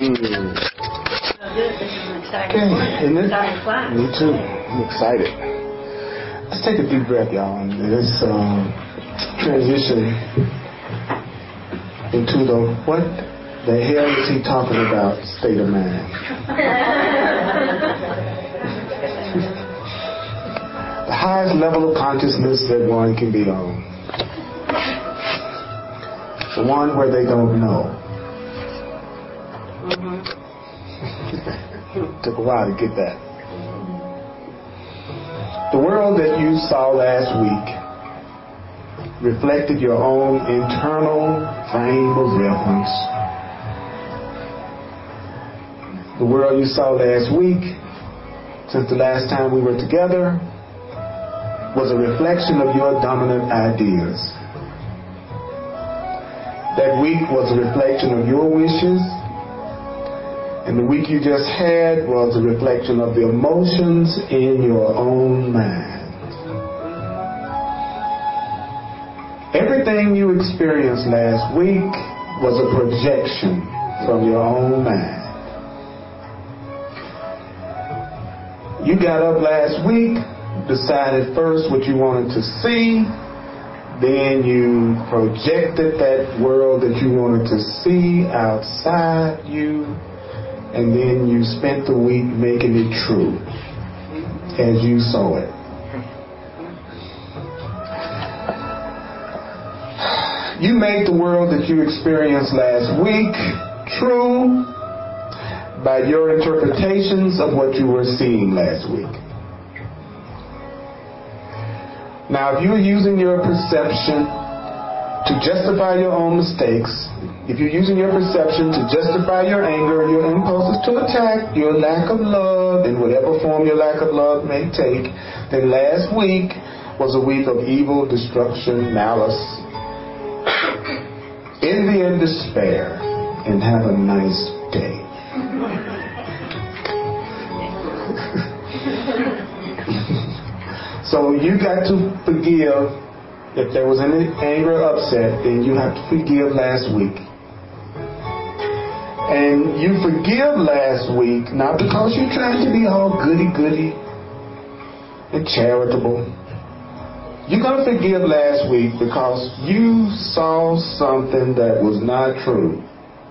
Okay, isn't it? Me too. I'm excited. Let's take a deep breath, y'all, and let's transition into the what the hell is he talking about state of mind. The highest level of consciousness that one can be on. The one where they don't know. Took a while to get that. The world that you saw last week reflected your own internal frame of reference. The world you saw last week, since the last time we were together, was a reflection of your dominant ideas. That week was a reflection of your wishes. And the week you just had was a reflection of the emotions in your own mind. Everything you experienced last week was a projection from your own mind. You got up last week, decided first what you wanted to see, then you projected that world that you wanted to see outside you. And then you spent the week making it true as you saw it. You made the world that you experienced last week true by your interpretations of what you were seeing last week. Now, if you're using your perception to justify your own mistakes, if you're using your perception to justify your anger, your impulses to attack, your lack of love, in whatever form your lack of love may take, then last week was a week of evil, destruction, malice, envy, and despair. And have a nice day. So you got to forgive. If there was any anger or upset, then you have to forgive last week. And you forgive last week, not because you're trying to be all goody-goody and charitable. You're going to forgive last week because you saw something that was not true.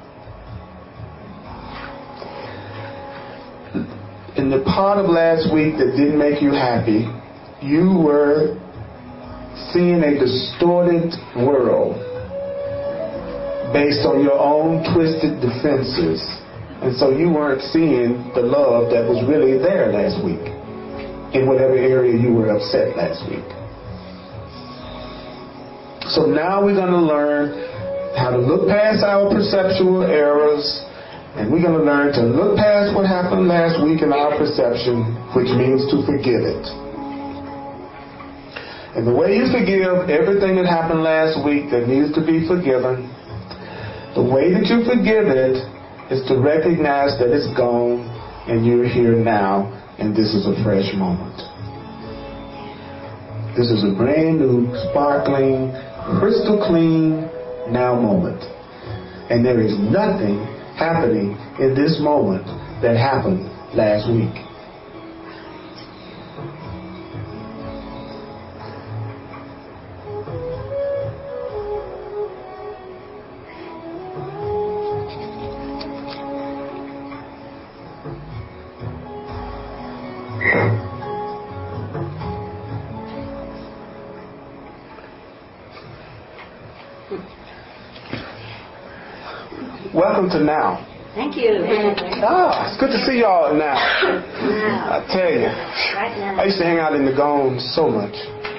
In the part of last week that didn't make you happy, you were seeing a distorted world based on your own twisted defenses. And so you weren't seeing the love that was really there last week in whatever area you were upset last week. So now we're going to learn how to look past our perceptual errors, and we're going to learn to look past what happened last week in our perception, which means to forgive it. And the way you forgive everything that happened last week that needs to be forgiven, the way that you forgive it is to recognize that it's gone and you're here now, and this is a fresh moment. This is a brand new, sparkling, crystal clean now moment. And there is nothing happening in this moment that happened last week. Welcome to Now. Thank you. It's good to see y'all now. I tell you, I used to hang out in the Gone so much.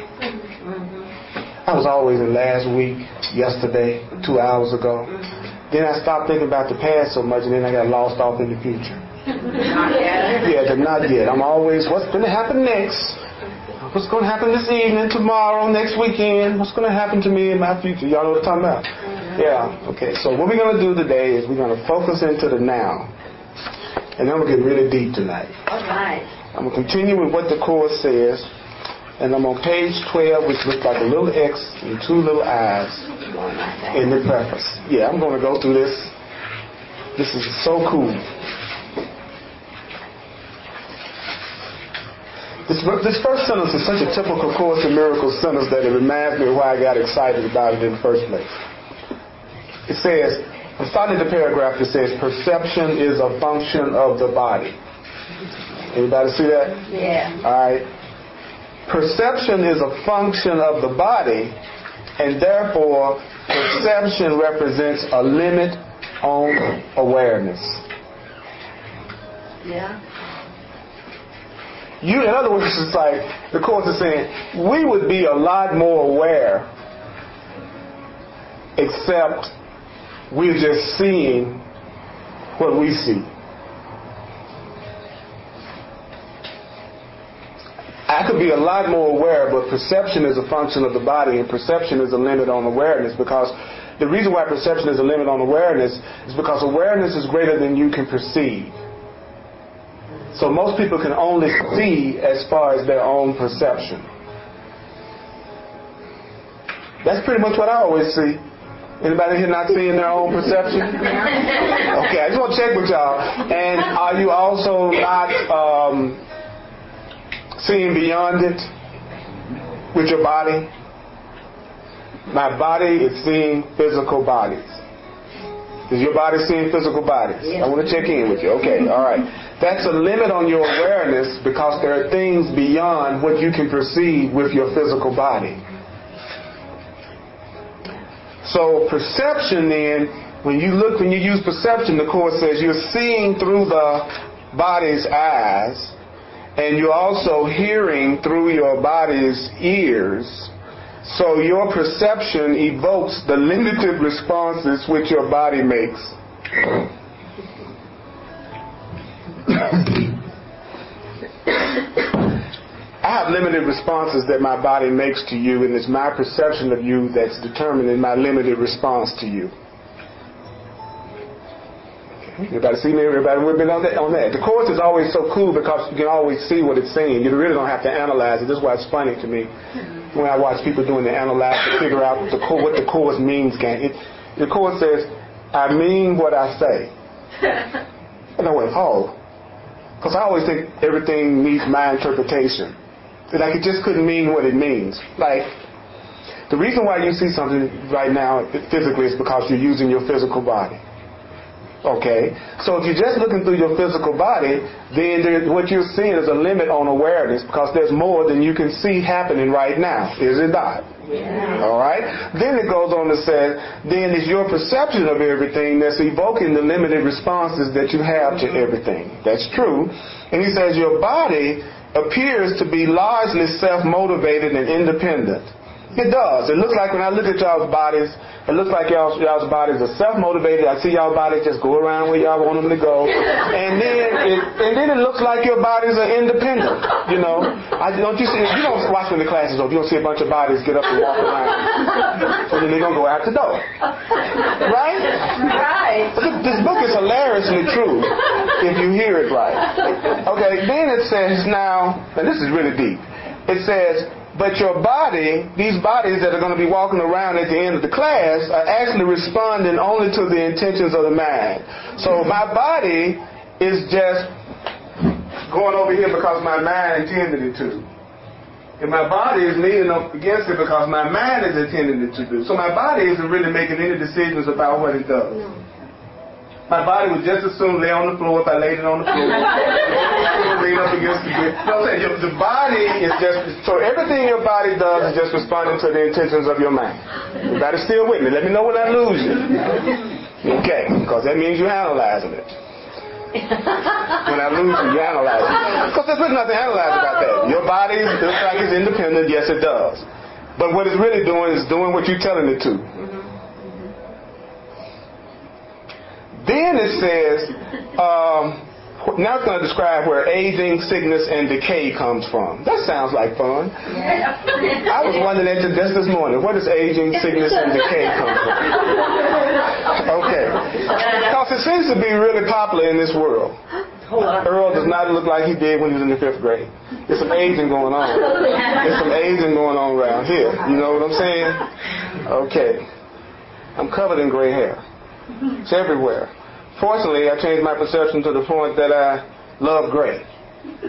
I was always in last week, yesterday, 2 hours ago. Then I stopped thinking about the past so much, and then I got lost off in the future. Not yet. Yeah, but not yet. I'm always, what's going to happen next? What's going to happen this evening, tomorrow, next weekend? What's going to happen to me in my future? Y'all know what I'm talking about? Yeah, okay. So what we're going to do today is we're going to focus into the now. And then we'll get really deep tonight. All right. I'm going to continue with what the Course says. And I'm on page 12, which looks like a little X and two little I's in the preface. Yeah, I'm going to go through this This is so cool. This first sentence is such a typical Course in Miracles sentence that it reminds me of why I got excited about it in the first place. It says, I'm starting the paragraph that says, perception is a function of the body. Anybody see that? Yeah. All right. Perception is a function of the body, and therefore perception represents a limit on awareness. Yeah. In other words, it's like the Course is saying, we would be a lot more aware, except we're just seeing what we see. I could be a lot more aware, but perception is a function of the body, and perception is a limit on awareness, because the reason why perception is a limit on awareness is because awareness is greater than you can perceive. So most people can only see as far as their own perception. That's pretty much what I always see. Anybody here not seeing their own perception? Okay, I just want to check with y'all. And are you also not seeing beyond it with your body? My body is seeing physical bodies. Is your body seeing physical bodies? I want to check in with you. Okay, all right. That's a limit on your awareness because there are things beyond what you can perceive with your physical body. So perception then, when you use perception, the Course says you're seeing through the body's eyes, and you're also hearing through your body's ears. So your perception evokes the limited responses which your body makes. I have limited responses that my body makes to you, and it's my perception of you that's determining my limited response to you. Everybody see me? Everybody with me on that? The Course is always so cool because you can always see what it's saying. You really don't have to analyze it. This is why it's funny to me when I watch people doing the analyze to figure out what the Course means. The Course says, I mean what I say. And I went, oh. Because I always think everything needs my interpretation. Like it just couldn't mean what it means. Like, the reason why you see something right now physically is because you're using your physical body. Okay? So if you're just looking through your physical body, then what you're seeing is a limit on awareness because there's more than you can see happening right now. Is it not? Yeah. All right? Then it goes on to say, then it's your perception of everything that's evoking the limited responses that you have to everything. That's true. And he says your body appears to be largely self-motivated and independent. It does. It looks like when I look at y'all's bodies, it looks like y'all's bodies are self-motivated. I see y'all bodies just go around where y'all want them to go. And then it looks like your bodies are independent. You know, don't you see? You don't watch in the classes, or you don't see a bunch of bodies get up and walk around. So then they're going to go out the door. Right? Right. This book is hilariously true if you hear it right. Okay, then it says now, and this is really deep. It says, but your body, these bodies that are going to be walking around at the end of the class, are actually responding only to the intentions of the mind. So my body is just going over here because my mind intended it to. And my body is leaning up against it because my mind is intending it to do. So my body isn't really making any decisions about what it does. No. My body would just as soon lay on the floor if I laid it on the floor. Lean up against the bed. No, I'm saying the body is just, so everything your body does is just responding to the intentions of your mind. You better still with me. Let me know when I lose you. Okay, because that means you're analyzing it. When I lose you, you're analyzing it. Because there's really nothing to analyze about that. Your body looks like it's independent. Yes, it does. But what it's really doing is doing what you're telling it to. Then it says, now it's going to describe where aging, sickness, and decay comes from. That sounds like fun. Yeah. I was wondering that just this morning. Where does aging, sickness, and decay come from? Okay. Because it seems to be really popular in this world. Earl does not look like he did when he was in the 5th grade. There's some aging going on. There's some aging going on around here. You know what I'm saying? Okay. I'm covered in gray hair. It's everywhere. Fortunately, I changed my perception to the point that I love gray. So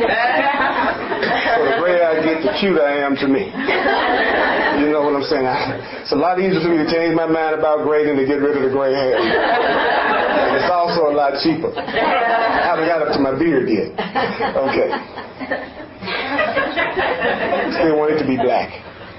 the grayer I get, the cuter I am to me. You know what I'm saying? It's a lot easier for me to change my mind about gray than to get rid of the gray hair. And it's also a lot cheaper. I haven't got up to my beard yet. Okay. Still want it to be black.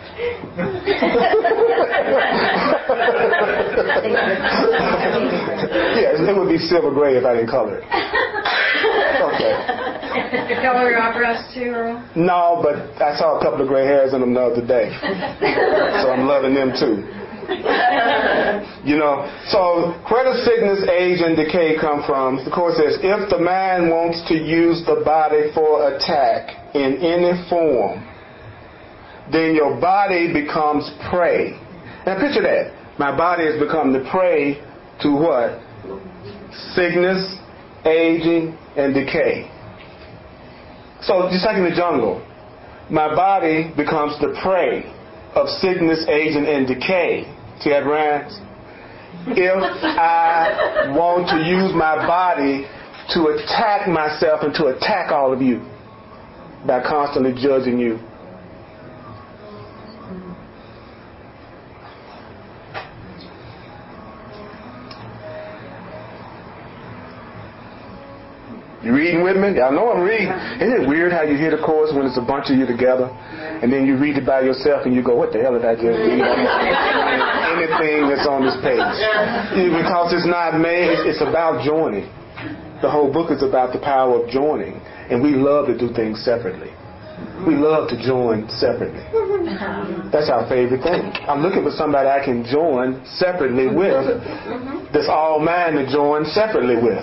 Yes, it would be silver gray if I didn't color it. Okay. You color your eyebrows too, Earl? No, but I saw a couple of gray hairs in them the other day. So I'm loving them too. You know, so where does sickness, age, and decay come from? The Course says, if the man wants to use the body for attack in any form, then your body becomes prey. Now picture that. My body has become the prey to what? Sickness, aging, and decay. So just like in the jungle, my body becomes the prey of sickness, aging, and decay. See that rhymes? If I want to use my body to attack myself and to attack all of you by constantly judging you. You reading with me? Y'all know I'm reading. Isn't it weird how you hear the Course when it's a bunch of you together, and then you read it by yourself and you go, what the hell did I just read? Anything that's on this page. Because it's not made, it's about joining. The whole book is about the power of joining, and we love to do things separately. We love to join separately. That's our favorite thing. I'm looking for somebody I can join separately with, that's all mine to join separately with.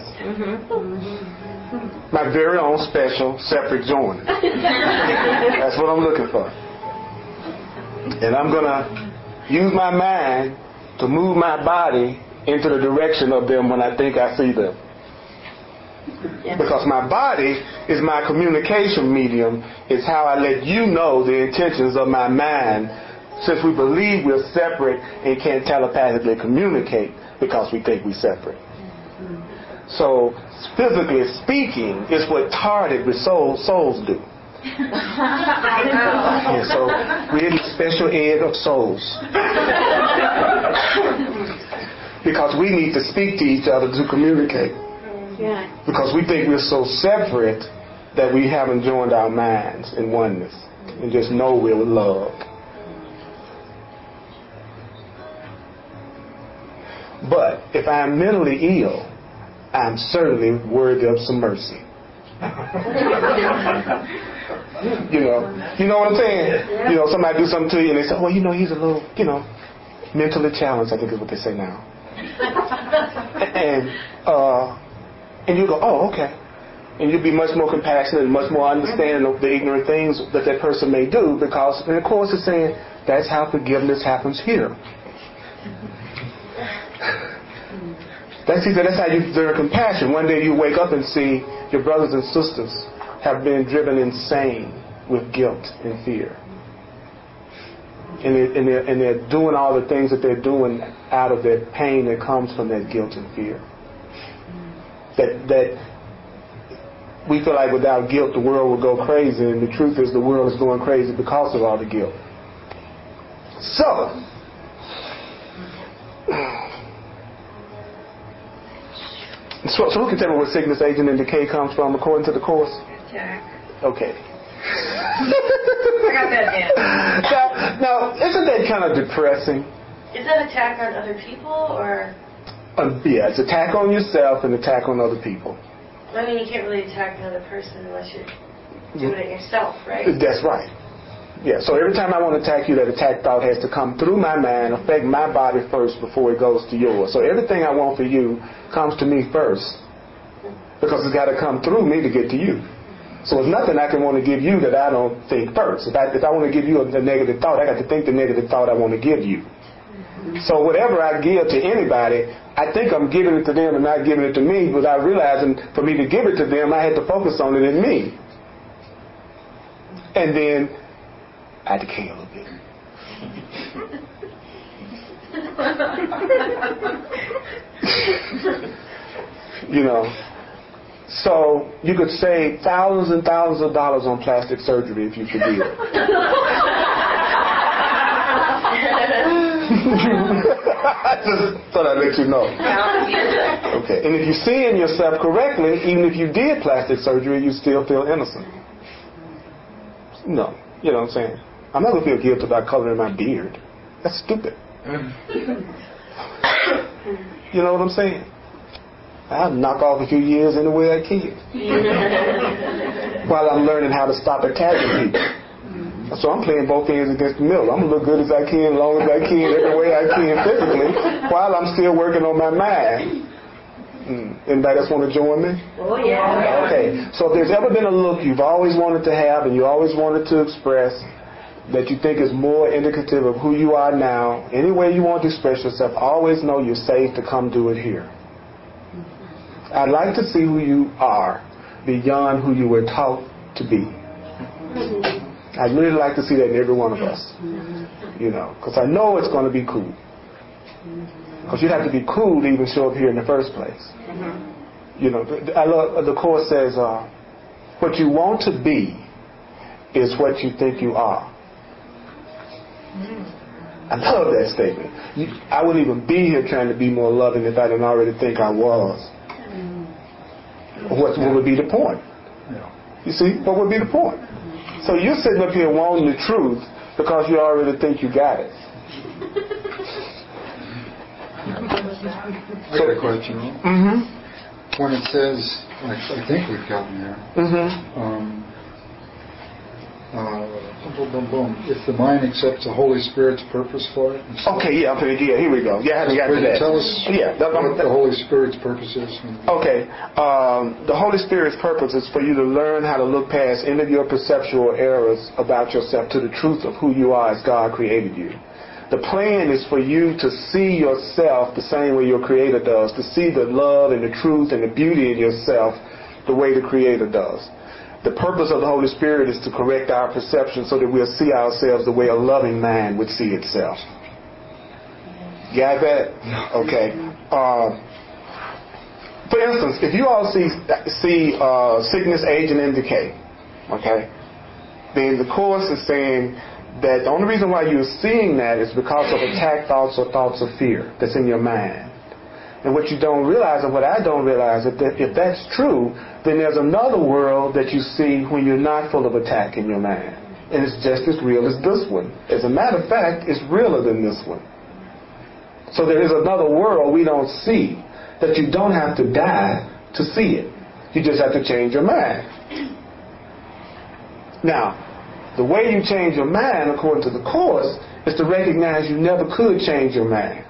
My very own special separate joiner. That's what I'm looking for. And I'm going to use my mind to move my body into the direction of them when I think I see them. Because my body is my communication medium. It's how I let you know the intentions of my mind, since we believe we're separate and can't telepathically communicate because we think we're separate. So, physically speaking, it's what targeted with souls do. Yeah, so we're in the special ed of souls. Because we need to speak to each other to communicate. Because we think we're so separate that we haven't joined our minds in oneness and just know we're loved. But if I'm mentally ill, I'm certainly worthy of some mercy. You know what I'm saying? You know, somebody do something to you and they say, well, he's a little, mentally challenged, I think is what they say now. And you go, oh, okay. And you'll be much more compassionate and much more understanding of the ignorant things that person may do, because, and of course it's saying, that's how forgiveness happens here. That's how you learn compassion. One day you wake up and see your brothers and sisters have been driven insane with guilt and fear. And they're doing all the things that they're doing out of their pain that comes from that guilt and fear. That we feel like without guilt the world will go crazy, and the truth is the world is going crazy because of all the guilt. So who can tell me where sickness, aging, and decay comes from according to the Course? Attack. Okay. I got that down. Now, isn't that kind of depressing? Is that attack on other people, or? Yeah, it's attack on yourself and attack on other people. I mean, you can't really attack another person unless you're doing it yourself, right? That's right. Yeah, so every time I want to attack you, that attack thought has to come through my mind, affect my body first before it goes to yours. So everything I want for you comes to me first, because it's got to come through me to get to you. So there's nothing I can want to give you that I don't think first. If I want to give you a negative thought, I got to think the negative thought I want to give you. So whatever I give to anybody, I think I'm giving it to them and not giving it to me, without realizing for me to give it to them, I had to focus on it in me. And then I decay a little bit. You know. So you could save thousands and thousands of dollars on plastic surgery if you forgive. I just thought I'd let you know. Okay. And if you see in yourself correctly, even if you did plastic surgery, you still feel innocent. No. You know what I'm saying? I'm not going to feel guilty about coloring my beard. That's stupid. You know what I'm saying? I'll knock off a few years any way I can. While I'm learning how to stop attacking people. So I'm playing both ends against the middle. I'm going to look good as I can, as long as I can, every way I can physically, while I'm still working on my mind. Anybody else want to join me? Oh, yeah. Okay. So if there's ever been a look you've always wanted to have and you always wanted to express that you think is more indicative of who you are now, any way you want to express yourself, always know you're safe to come do it here. I'd like to see who you are beyond who you were taught to be. I'd really like to see that in every one of us. You know, because I know it's going to be cool. Because you have to be cool to even show up here in the first place. You know, I love, the Course says, what you want to be is what you think you are. I love that statement. I wouldn't even be here trying to be more loving if I didn't already think I was. What would be the point? You see, what would be the point? So you're sitting up here wanting the truth because you already think you got it. I got a question. When it says, I think we've gotten there. If the mind accepts the Holy Spirit's purpose for it. Okay, here we go. Yeah, I haven't gotten to that. Tell us what the Holy Spirit's purpose is. Okay, the Holy Spirit's purpose is for you to learn how to look past any of your perceptual errors about yourself to the truth of who you are as God created you. The plan is for you to see yourself the same way your Creator does, to see the love and the truth and the beauty in yourself the way the Creator does. The purpose of the Holy Spirit is to correct our perception so that we'll see ourselves the way a loving man would see itself. Got that? Okay. For instance, if you all see sickness, aging, and decay, okay, then the Course is saying that the only reason why you're seeing that is because of attack thoughts or thoughts of fear that's in your mind. And what you don't realize, and what I don't realize, if that's true, then there's another world that you see when you're not full of attack in your mind. And it's just as real as this one. As a matter of fact, it's realer than this one. So there is another world we don't see that you don't have to die to see it. You just have to change your mind. Now, the way you change your mind, according to the Course, is to recognize you never could change your mind.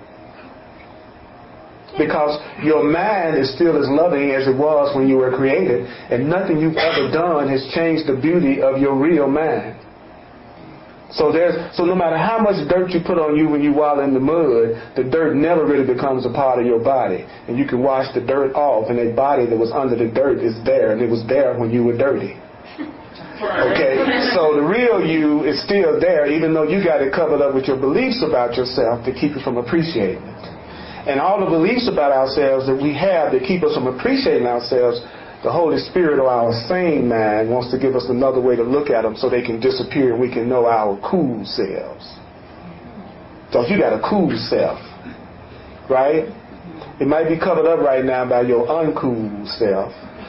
Because your mind is still as loving as it was when you were created, and nothing you've ever done has changed the beauty of your real mind. So no matter how much dirt you put on you when you wallow in the mud, the dirt never really becomes a part of your body. And you can wash the dirt off, and that body that was under the dirt is there, and it was there when you were dirty. Okay, so the real you is still there, even though you got it covered up with your beliefs about yourself to keep you from appreciating it. And all the beliefs about ourselves that we have that keep us from appreciating ourselves, the Holy Spirit or our sane mind wants to give us another way to look at them so they can disappear and we can know our cool selves. So if you got a cool self, right? It might be covered up right now by your uncool self.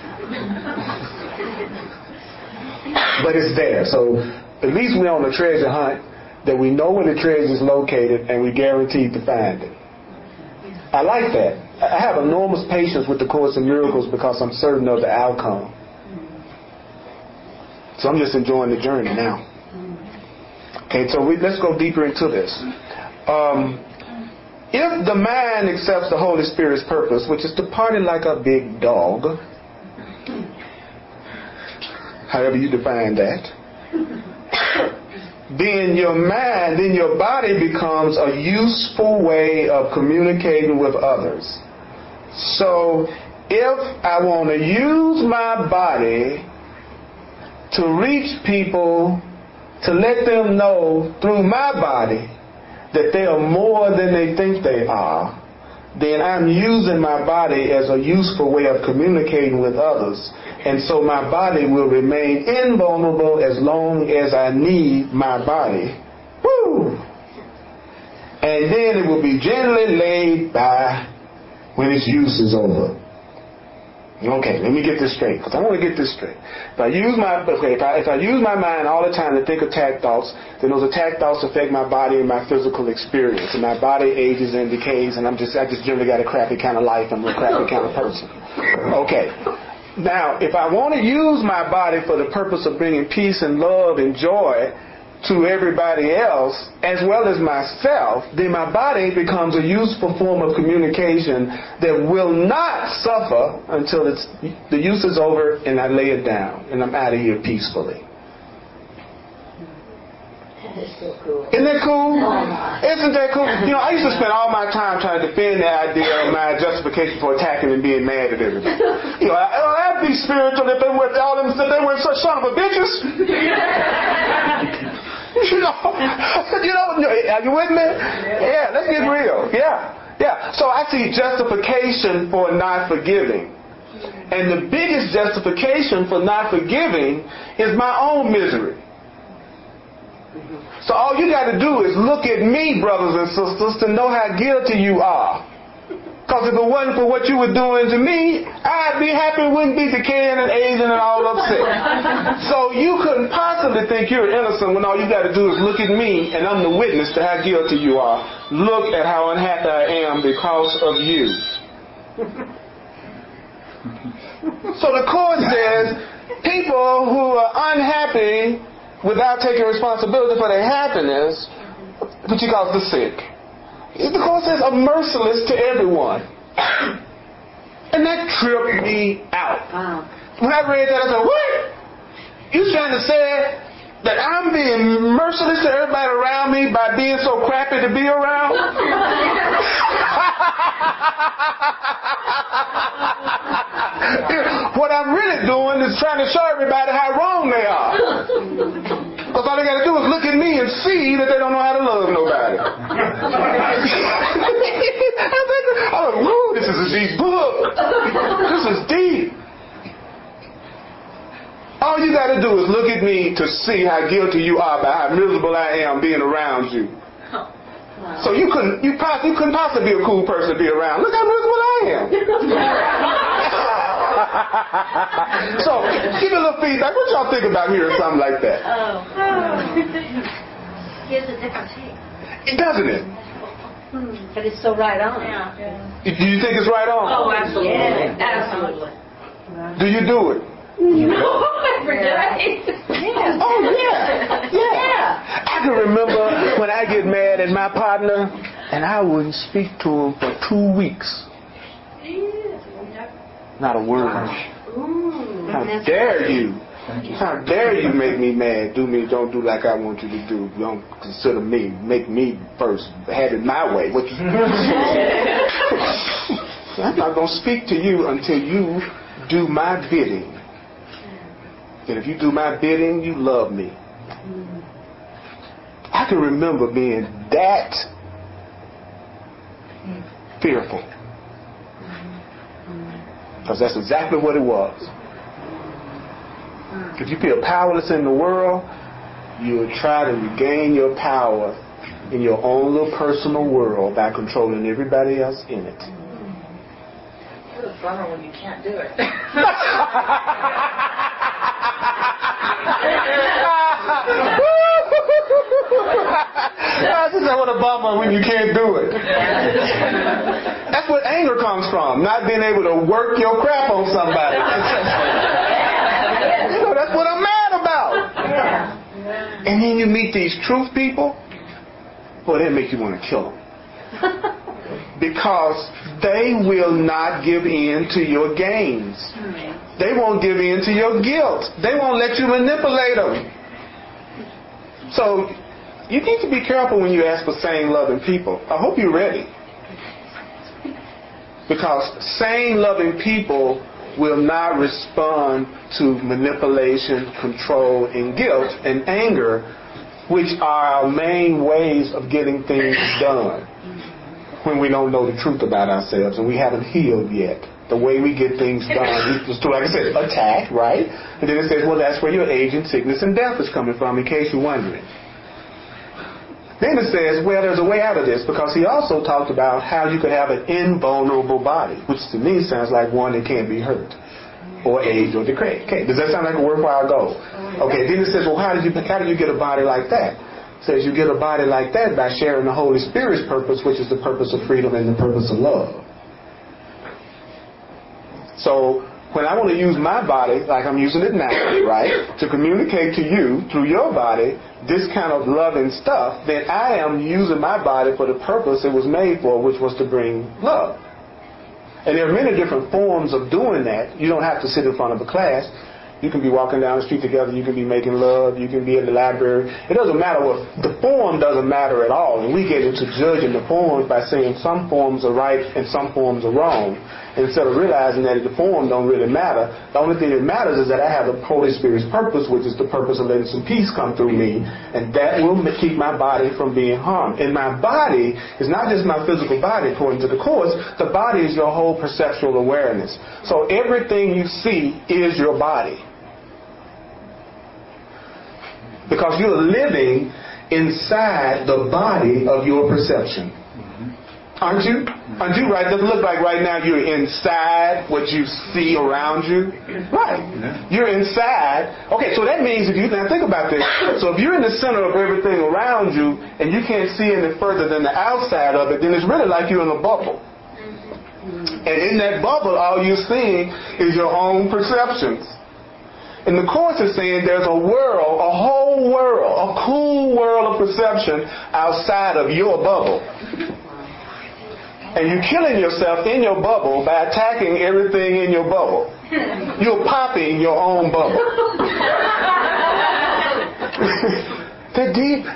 But it's there. So at least we're on a treasure hunt that we know where the treasure is located and we're guaranteed to find it. I like that. I have enormous patience with the Course in Miracles because I'm certain of the outcome. So I'm just enjoying the journey now. Okay, so let's go deeper into this. If the mind accepts the Holy Spirit's purpose, which is to party like a big dog, however you define that, then your body becomes a useful way of communicating with others. So if I want to use my body to reach people, to let them know through my body that they are more than they think they are, then I'm using my body as a useful way of communicating with others. And so my body will remain invulnerable as long as I need my body. Woo! And then it will be gently laid by when its use is over. Okay, let me get this straight, because I want to get this straight. If I use my mind all the time to think attack thoughts, then those attack thoughts affect my body and my physical experience, and my body ages and decays, and I just generally got a crappy kind of life. I'm a crappy kind of person. Okay. Now, if I want to use my body for the purpose of bringing peace and love and joy to everybody else, as well as myself, then my body becomes a useful form of communication that will not suffer until the use is over and I lay it down and I'm out of here peacefully. That's so cool. Isn't that cool? Isn't that cool? I used to spend all my time trying to defend the idea of my justification for attacking and being mad at everybody. I'd be spiritual if they were all them such son of a bitches. Are you with me? Yeah, let's get real. Yeah. So I see justification for not forgiving. And the biggest justification for not forgiving is my own misery. So all you got to do is look at me, brothers and sisters, to know how guilty you are. Because if it wasn't for what you were doing to me, I'd be happy, wouldn't be decaying and aging and all upset. So you couldn't possibly think you're innocent when all you got to do is look at me, and I'm the witness to how guilty you are. Look at how unhappy I am because of you. So the court says people who are unhappy without taking responsibility for their happiness, which he calls the sick. The court says are merciless to everyone. And that tripped me out. When I read that, I said, what? You trying to say that I'm being merciless to everybody around me by being so crappy to be around? What I'm really doing is trying to show everybody how wrong they are. Because all they got to do is look at me and see that they don't know how to love nobody. I was like, woo, this is a deep book. This is deep. All you got to do is look at me to see how guilty you are by how miserable I am being around you. So you couldn't possibly be a cool person to be around. Look how miserable I am. So give me a little feedback. What y'all think about hearing something like that? Gives a different take. It doesn't it? But it's so right on. Do you think it's right on? Oh, absolutely. Yeah, Absolutely. Do you do it? Every day. Yeah. Oh, yeah. I can remember when I get mad at my partner and I wouldn't speak to him for 2 weeks. Not a word. How dare you? How dare you make me mad? Don't do like I want you to do. Don't consider me. Make me first. Have it my way. What you I'm not going to speak to you until you do my bidding. And if you do my bidding, you love me. I can remember being that fearful. Because that's exactly what it was. If you feel powerless in the world, you will try to regain your power in your own little personal world by controlling everybody else in it. It's a bummer when you can't do it. I just said, what a bummer when you can't do it. That's where anger comes from, not being able to work your crap on somebody. That's what I'm mad about. And then you meet these truth people, boy, they make you want to kill them. Because they will not give in to your games. They won't give in to your guilt. They won't let you manipulate them. So you need to be careful when you ask for sane, loving people. I hope you're ready. Because sane, loving people will not respond to manipulation, control, and guilt and anger, which are our main ways of getting things done. when we don't know the truth about ourselves and we haven't healed yet. The way we get things done is to, like I said, attack, right? And then it says, well, that's where your aging, sickness, and death is coming from, in case you're wondering. Then it says, well, there's a way out of this, because he also talked about how you could have an invulnerable body, which to me sounds like one that can't be hurt, or aged, or decayed. Okay, does that sound like a worthwhile goal? Okay, then it says, well, how do you get a body like that? It says you get a body like that by sharing the Holy Spirit's purpose, which is the purpose of freedom and the purpose of love. So when I want to use my body, like I'm using it now, right, to communicate to you through your body this kind of loving stuff, then I am using my body for the purpose it was made for, which was to bring love. And there are many different forms of doing that. You don't have to sit in front of a class. You can be walking down the street together. You can be making love. You can be in the library. It doesn't matter what the form doesn't matter at all. And we get into judging the forms by saying some forms are right and some forms are wrong, instead of realizing that the form don't really matter. The only thing that matters is that I have the Holy Spirit's purpose, which is the purpose of letting some peace come through me, and that will keep my body from being harmed. And my body is not just my physical body, according to the Course. The body is your whole perceptual awareness. So everything you see is your body, because you're living inside the body of your perception. Aren't you? Aren't you right? Doesn't look like right now you're inside what you see around you. Right. You're inside. Okay, so that means if you now think about this. So if you're in the center of everything around you and you can't see any further than the outside of it, then it's really like you're in a bubble. And in that bubble, all you're seeing is your own perceptions. And the Course is saying there's a world, a whole world, a cool world of perception outside of your bubble. And you're killing yourself in your bubble by attacking everything in your bubble. You're popping your own bubble. That deep?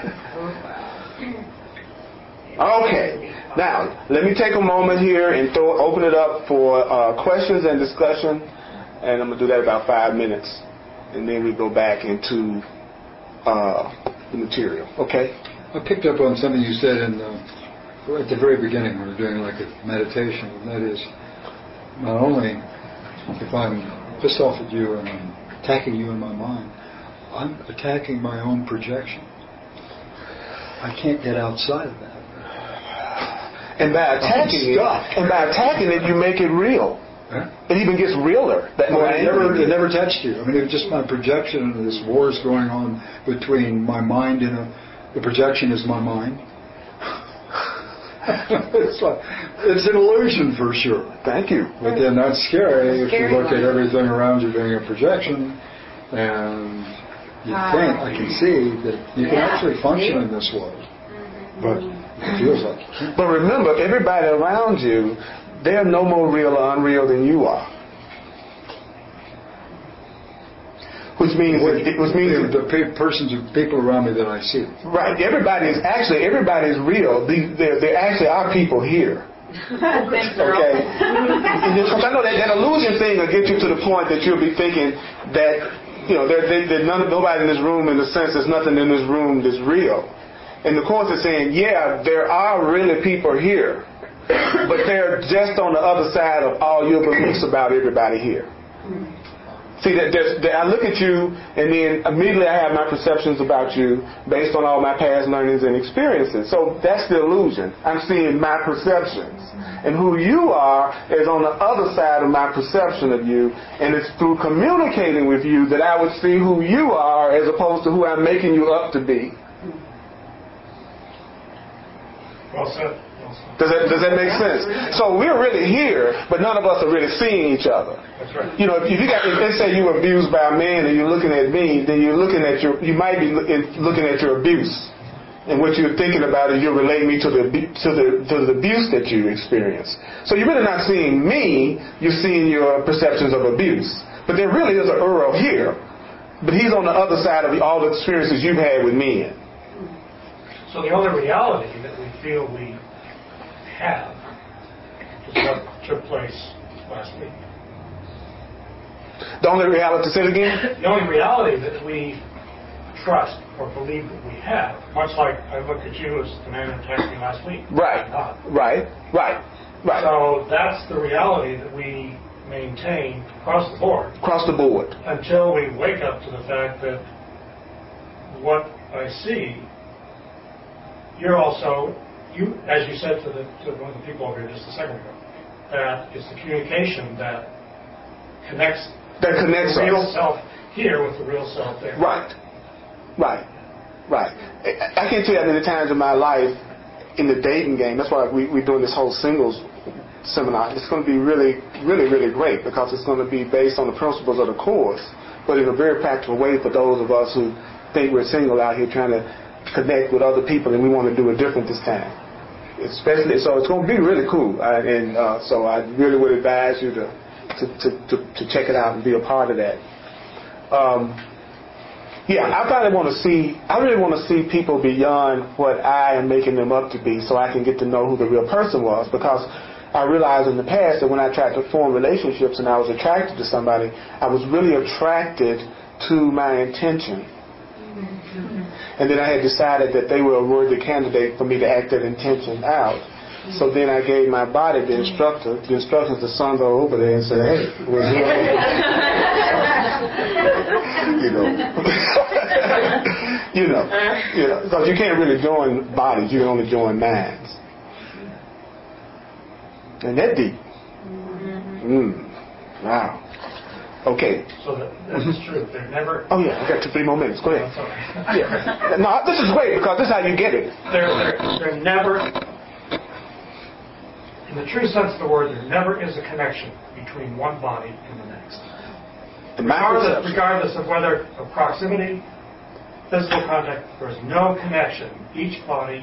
Okay. Now, let me take a moment here and open it up for questions and discussion. And I'm going to do that in about 5 minutes. And then we go back into the material. Okay? I picked up on something you said at the very beginning when we're doing like a meditation, and that is, not only if I'm pissed off at you and I'm attacking you in my mind, I'm attacking my own projection. I can't get outside of that. And by attacking it, you make it real. Huh? It even gets realer. It never touched you. I mean, it was just my projection, and this war is going on between my mind and the projection is my mind. It's an illusion for sure. Thank you. But then that's scary if you look at everything around you being a projection, and you think, I can see that you can actually function in this world, but it feels like you can't. But remember, everybody around you, they're no more real or unreal than you are. Which means the people around me that I see. Right. Everybody is real. There actually are people here. Okay. Because I know that illusion thing will get you to the point that you'll be thinking that nobody in this room, in the sense, there's nothing in this room that's real. And the Course is saying, yeah, there are really people here. But they're just on the other side of all your beliefs about everybody here. See, that I look at you, and then immediately I have my perceptions about you based on all my past learnings and experiences. So that's the illusion. I'm seeing my perceptions. And who you are is on the other side of my perception of you, and it's through communicating with you that I would see who you are as opposed to who I'm making you up to be. Well said. Does that make sense? So we're really here, but none of us are really seeing each other. That's right. You know, if you got, let's say you were abused by a man and you're looking at me, then you might be looking at your abuse, and what you're thinking about is you're relating me to the abuse that you experienced. So you're really not seeing me; you're seeing your perceptions of abuse. But there really is an Earl here, but he's on the other side of all the experiences you've had with men. So the only reality that we feel we have is what took place last week. The only reality, say it again? The only reality that we trust or believe that we have. Much like I look at you as the man who attacked me last week. Right. I'm not. Right. So that's the reality that we maintain across the board. Across the board. Until we wake up to the fact that what I see, you're also, as you said to one of the people over here just a second ago, that it's the communication that connects the real self here with the real self there. Right. I can't tell you how many times in my life in the dating game, that's why we're doing this whole singles seminar. It's going to be really, really, really great because it's going to be based on the principles of the course, but in a very practical way for those of us who think we're single out here trying to connect with other people and we want to do it different this time. Especially, so it's going to be really cool, so I really would advise you to check it out and be a part of that. I really want to see people beyond what I am making them up to be, so I can get to know who the real person was. Because I realized in the past that when I tried to form relationships and I was attracted to somebody, I was really attracted to my intention. And then I had decided that they were a worthy candidate for me to act that intention out. So then I gave my body the instructions, the sons are over there, and said, hey, we're here. Because you can't really join bodies, you can only join minds. And that deep. Wow. Okay. So that's true. They're never... Oh, yeah, I got 2-3 more minutes. Go ahead. I'm sorry. Yeah. No, this is great because this is how you get it. They're never... In the true sense of the word, there never is a connection between one body and the next. Regardless of whether of proximity, physical contact, there's no connection. Each body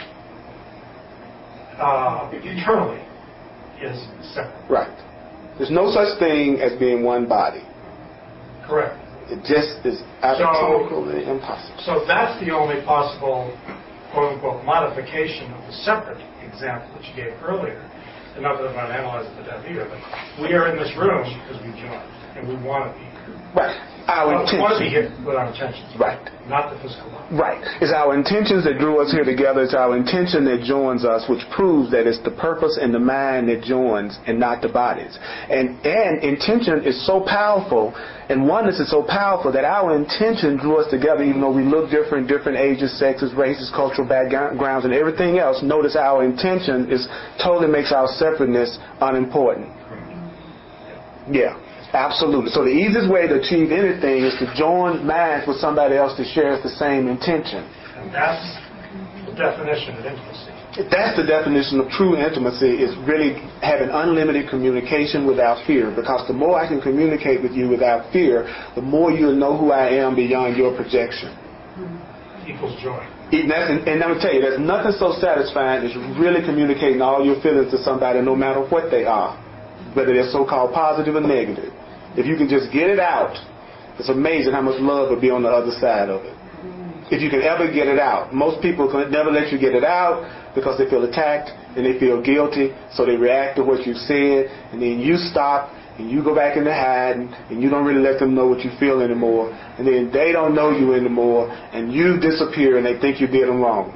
eternally is separate. Right. There's no such thing as being one body. Correct. It just is absolutely impossible. So that's the only possible, quote-unquote, modification of the separate example that you gave earlier. And not that I'm not analyzing the death either, but we are in this room because we joined, and we want to be here. Right. Our intentions. We want to be here with our intentions. Right. Not the physical body. Right. It's our intentions that drew us here together. It's our intention that joins us, which proves that it's the purpose and the mind that joins and not the bodies. And intention is so powerful, and oneness is so powerful that our intention drew us together, even though we look different ages, sexes, races, cultural backgrounds, and everything else. Notice our intention totally makes our separateness unimportant. Yeah. Absolutely. So the easiest way to achieve anything is to join minds with somebody else that shares the same intention. And that's the definition of intimacy. That's the definition of true intimacy, is really having unlimited communication without fear. Because the more I can communicate with you without fear, the more you'll know who I am beyond your projection. Equals joy. And I'm going to tell you, there's nothing so satisfying as really communicating all your feelings to somebody, no matter what they are, whether they're so-called positive or negative. If you can just get it out, it's amazing how much love will be on the other side of it. If you can ever get it out. Most people can never let you get it out because they feel attacked and they feel guilty, so they react to what you said, and then you stop and you go back into hiding, and you don't really let them know what you feel anymore, and then they don't know you anymore, and you disappear and they think you did them wrong.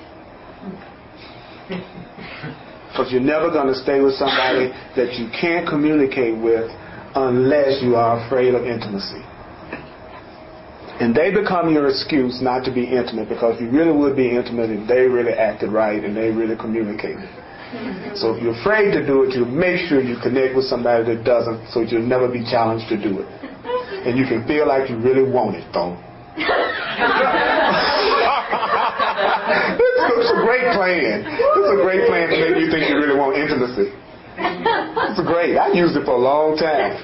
Because you're never going to stay with somebody that you can't communicate with unless you are afraid of intimacy. And they become your excuse not to be intimate, because if you really would be intimate and they really acted right and they really communicated. So if you're afraid to do it, you make sure you connect with somebody that doesn't, so you'll never be challenged to do it. And you can feel like you really want it, though. It's a great plan. It's a great plan to make you think you really want intimacy. It's great. I used it for a long time.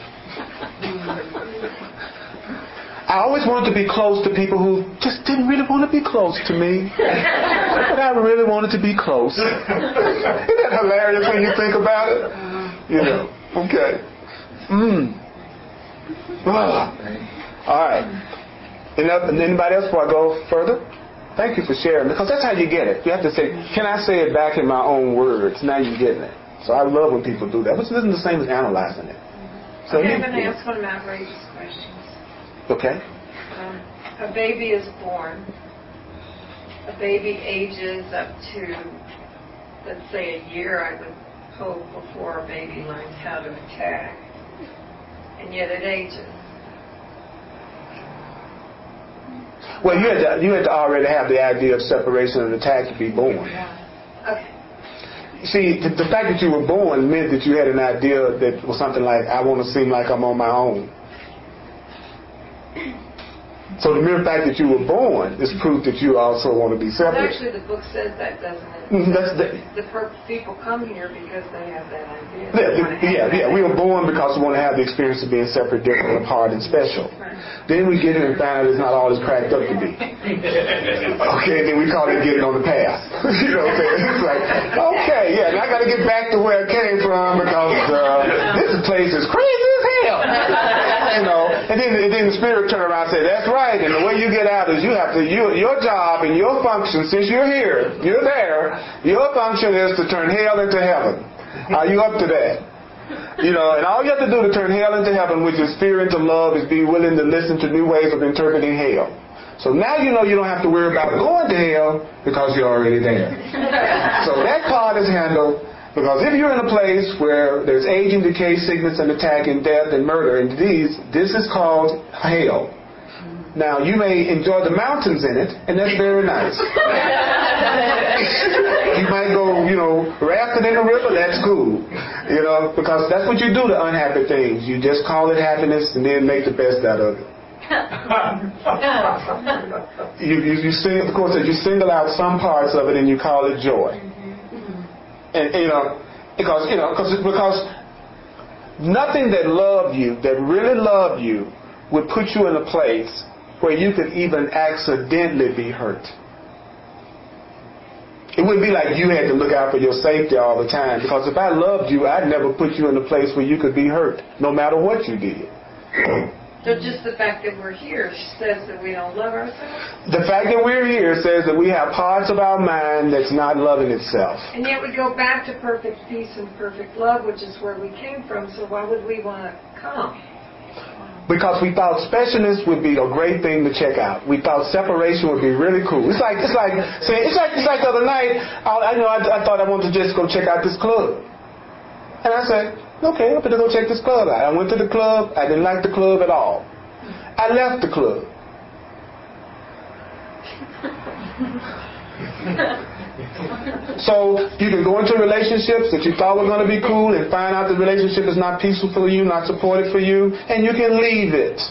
I always wanted to be close to people who just didn't really want to be close to me. But I really wanted to be close. Isn't that hilarious when you think about it? Okay. All right. Anybody else before I go further? Thank you for sharing, because that's how you get it. You have to say, can I say it back in my own words? Now you're getting it. So I love when people do that. Which isn't the same as analyzing it. So okay, I'm going to ask one of Matt Brady's questions. Okay. A baby is born. A baby ages up to, let's say, a year, I would hope, before a baby learns how to attack. And yet it ages. Well, you had to already have the idea of separation and attack to be born. Okay. See, the fact that you were born meant that you had an idea that was something like, I want to seem like I'm on my own. So the mere fact that you were born is proof that you also want to be Well, separate. actually, the book says that, doesn't it? People come here because they have that idea. We were born because we want to have the experience of being separate, different, apart, and special. Right. Then we get in and find out it's not all it's cracked up to be. Okay, then we call it getting on the path. You know what I'm saying? It's like, okay, yeah, now I got to get back to where I came from because this place is crazy as hell. You know, and then the spirit turn around and say, that's right, and the way you get out is you have to, your job and your function, since you're here, you're there, your function is to turn hell into heaven. Are you up to that? You know, and all you have to do to turn hell into heaven, which is fear into love, is be willing to listen to new ways of interpreting hell. So now you know you don't have to worry about going to hell because you're already there. So that part is handled. Because if you're in a place where there's aging, decay, sickness, and attack, and death, and murder, and disease, this is called hell. Now, you may enjoy the mountains in it, and that's very nice. You might go, rafting in the river, that's cool. Because that's what you do to unhappy things. You just call it happiness and then make the best out of it. You sing, of course, you single out some parts of it and you call it joy. And because nothing that loved you, that really loved you, would put you in a place where you could even accidentally be hurt. It wouldn't be like you had to look out for your safety all the time. Because if I loved you, I'd never put you in a place where you could be hurt, no matter what you did. So just the fact that we're here says that we don't love ourselves? The fact that we're here says that we have parts of our mind that's not loving itself. And yet we go back to perfect peace and perfect love, which is where we came from, so why would we want to come? Because we thought specialness would be a great thing to check out. We thought separation would be really cool. It's like the other night, I thought I wanted to just go check out this club. And I said, okay, I'm going to go check this club out. I went to the club. I didn't like the club at all. I left the club. So you can go into relationships that you thought were going to be cool and find out the relationship is not peaceful for you, not supportive for you, and you can leave it.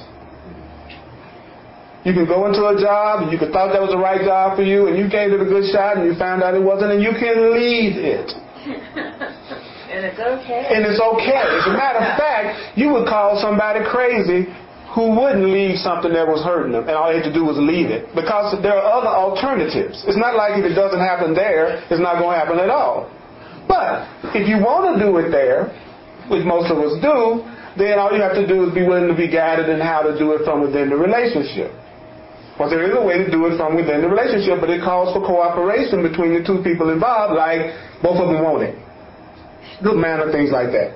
You can go into a job and you thought that was the right job for you and you gave it a good shot and you found out it wasn't, and you can leave it. And it's okay. And it's okay. As a matter of fact, you would call somebody crazy who wouldn't leave something that was hurting them, and all they had to do was leave it. Because there are other alternatives. It's not like if it doesn't happen there, it's not going to happen at all. But if you want to do it there, which most of us do, then all you have to do is be willing to be guided in how to do it from within the relationship. Well, there is a way to do it from within the relationship, but it calls for cooperation between the two people involved, like both of them want it. Good manner, things like that.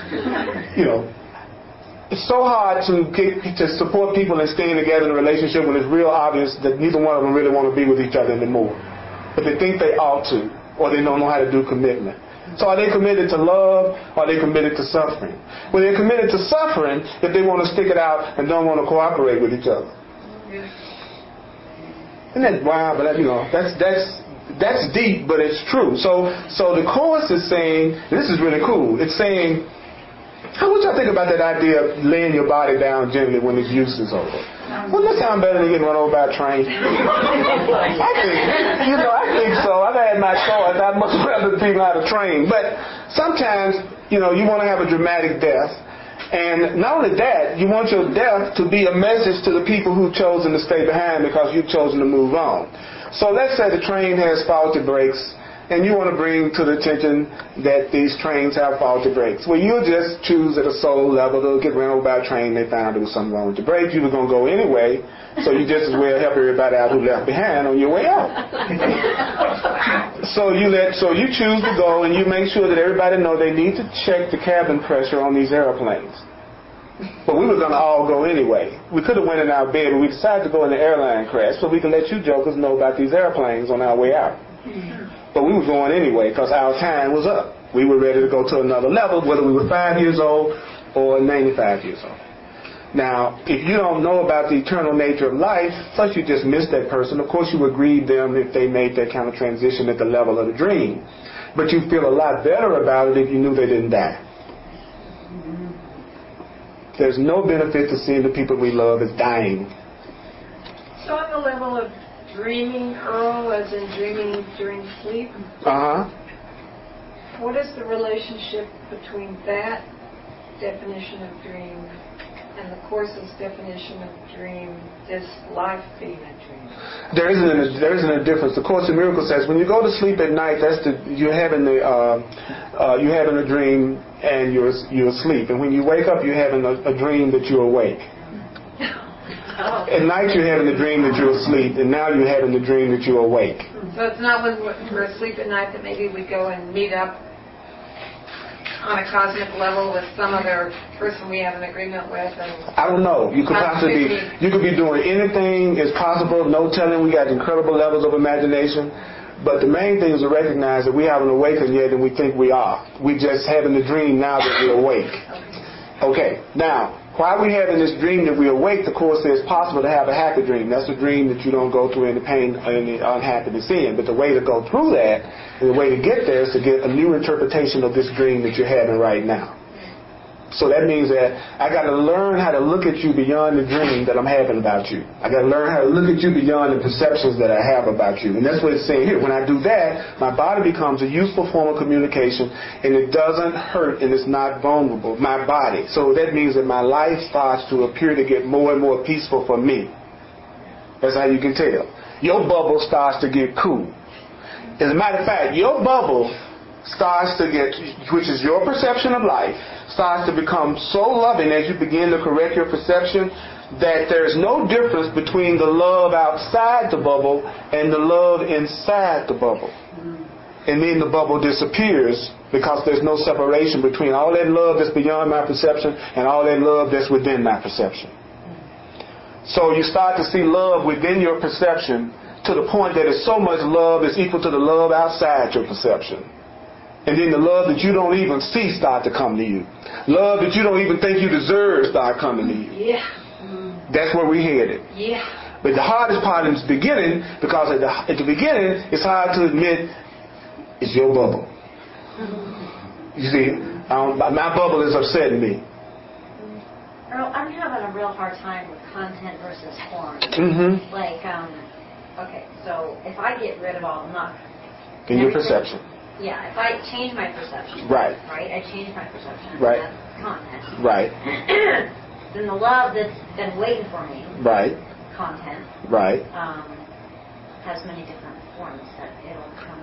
It's so hard to support people in staying together in a relationship when it's real obvious that neither one of them really want to be with each other anymore. But they think they ought to, or they don't know how to do commitment. So are they committed to love, or are they committed to suffering? Well, they're committed to suffering if they want to stick it out and don't want to cooperate with each other. Isn't that wild? But that's deep, but it's true. So the Course is saying, and this is really cool, it's saying, how would y'all think about that idea of laying your body down gently when its use is over? Wouldn't that sound better than getting run over by a train? I think so. I've had my choice. I'd much rather be on a train. But sometimes, you want to have a dramatic death. And not only that, you want your death to be a message to the people who've chosen to stay behind because you've chosen to move on. So let's say the train has faulty brakes, and you want to bring to the attention that these trains have faulty brakes. Well, you'll just choose at a soul level to get run over by a train. They found out there was something wrong with the brakes. You were going to go anyway, so you just as well help everybody out who left behind on your way out. So you choose to go, and you make sure that everybody know they need to check the cabin pressure on these airplanes. But we were going to all go anyway. We could have went in our bed, but we decided to go in the airline crash so we could let you jokers know about these airplanes on our way out. But we were going anyway because our time was up. We were ready to go to another level, whether we were 5 years old or 95 years old. Now, if you don't know about the eternal nature of life, first you just missed that person. Of course, you would grieve them if they made that kind of transition at the level of the dream. But you feel a lot better about it if you knew they didn't die. There's no benefit to seeing the people we love as dying. So on the level of dreaming, Earl, as in dreaming during sleep, what is the relationship between that definition of dream and the Course's definition of dream, this life being a dream? There isn't a difference. The Course in Miracles says when you go to sleep at night, you're having a dream and you're asleep, and when you wake up, you're having a dream that you're awake. Oh. At night, you're having a dream that you're asleep, and now you're having the dream that you're awake. So it's not when we're asleep at night that maybe we go and meet up on a cosmic level with some other person we have an agreement with. And I don't know. You could be doing anything is possible. No telling. We got incredible levels of imagination. But the main thing is to recognize that we haven't awakened yet, and we think we are. We're just having the dream now that we're awake. Okay. Now, while we're having this dream that we're awake, the Course says it's possible to have a happy dream. That's a dream that you don't go through any pain or any unhappiness in. But the way to go through that, and the way to get there, is to get a new interpretation of this dream that you're having right now. So that means that I got to learn how to look at you beyond the dream that I'm having about you. I got to learn how to look at you beyond the perceptions that I have about you. And that's what it's saying here. When I do that, my body becomes a useful form of communication, and it doesn't hurt, and it's not vulnerable. My body. So that means that my life starts to appear to get more and more peaceful for me. That's how you can tell. Your bubble starts to get cool. As a matter of fact, your bubble starts to get, which is your perception of life, starts to become so loving as you begin to correct your perception that there's no difference between the love outside the bubble and the love inside the bubble. And then the bubble disappears because there's no separation between all that love that's beyond my perception and all that love that's within my perception. So you start to see love within your perception to the point that it's so much love is equal to the love outside your perception. And then the love that you don't even see start to come to you. Love that you don't even think you deserve start coming to you. Yeah. That's where we're headed. Yeah. But the hardest part is the beginning, because at the beginning, it's hard to admit it's your bubble. You see, my bubble is upsetting me. Earl, I'm having a real hard time with content versus form. Mm-hmm. Like, okay, so if I get rid of all, not... In your perception. Yeah, if I change my perception. Right. Right, I change my perception. Right. That's content. Right. Then the love that's been waiting for me. Right. Content. Right. Has many different forms that it'll come.